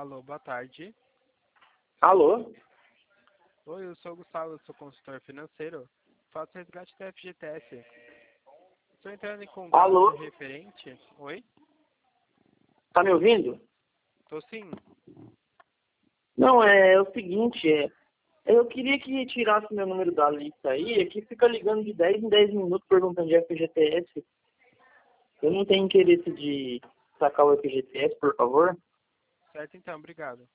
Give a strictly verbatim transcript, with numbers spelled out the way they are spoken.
Alô, boa tarde. Alô? Oi, eu sou o Gustavo, eu sou consultor financeiro. Faço resgate da F G T S. Estou entrando em contato Alô? referente... Oi? Tá me ouvindo? Tô sim. Não, é, é o seguinte, é, eu queria que tirasse meu número da lista aí, aqui fica ligando de dez em dez minutos perguntando de F G T S. Eu não tenho interesse de sacar o F G T S, por favor. Certo então, obrigado.